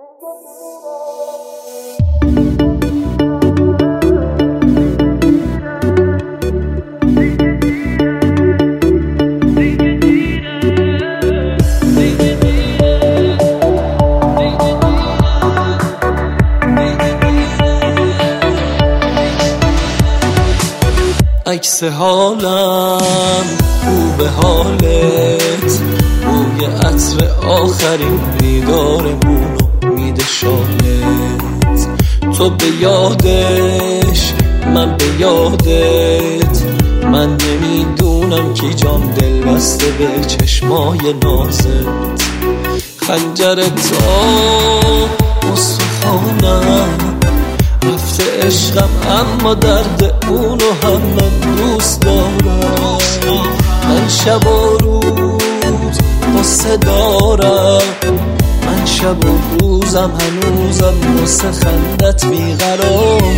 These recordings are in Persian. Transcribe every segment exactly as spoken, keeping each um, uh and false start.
عکس حالم رو به حالت، بوی عطر آخرین دیدارمونو میده شالت. تو به یادش من به یادت، من نمیدونم کی جان دل بسته به چشمای نازت. خنجر تا استخوانم رفته عشقم، اما درد اونو هم من دوست دارم. من شب و روز قصه دارم، من شب و روزم هنوزم واسه خندت بیقرارم.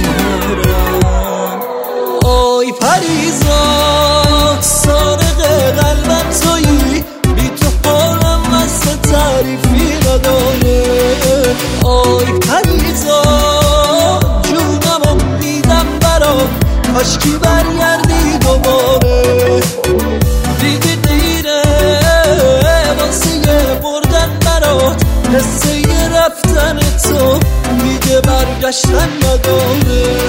آی پریزاد سارق قلبم تویی، بی تو حالم واسه تعریفی نداره. آی پریزاد جونمو میدم برات، کاشکی برگردی دوباره. دیدی دیره واسه بردن برات، حسه رفتن تو دیگه برگشتن نداره.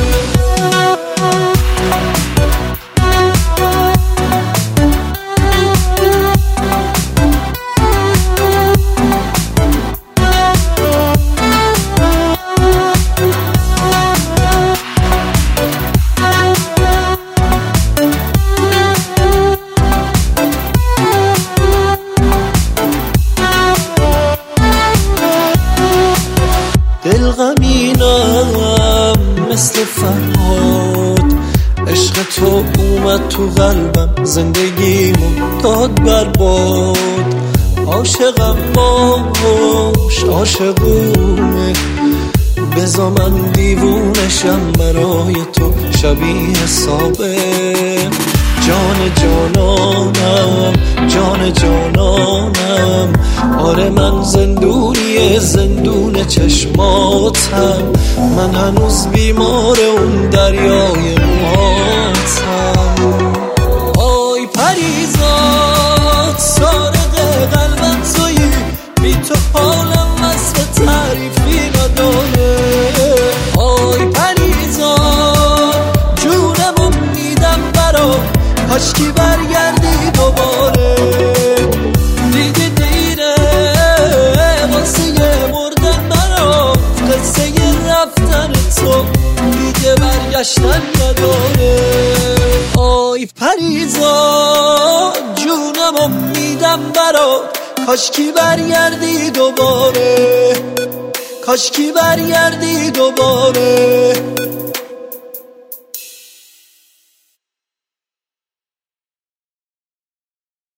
دل غمینم مثل فرهاد، عشق تو اومد تو قلبم، زندگیمو داد برباد. عاشقم باش عاشقونه، بذار من دیوونشم برای تو شبیه صابه. جان جانانم جان جانانم، آره من زندونی زندون چشماتم. من هنوز بیمار اون دریای موهاتم. آی پریزاد سارق قلبم تویی، بی تو حالم وصف تعریفی نداره. آی پریزاد جونمو میدم برات، کاشکی برگردی دوباره. دیدی دیره واسه مردن برات، قصه رفتن تو دیگه برگشتن نداره. آی پریزاد جونمو میدم برات، کاشکی برگردی دوباره، کاشکی برگردی دوباره.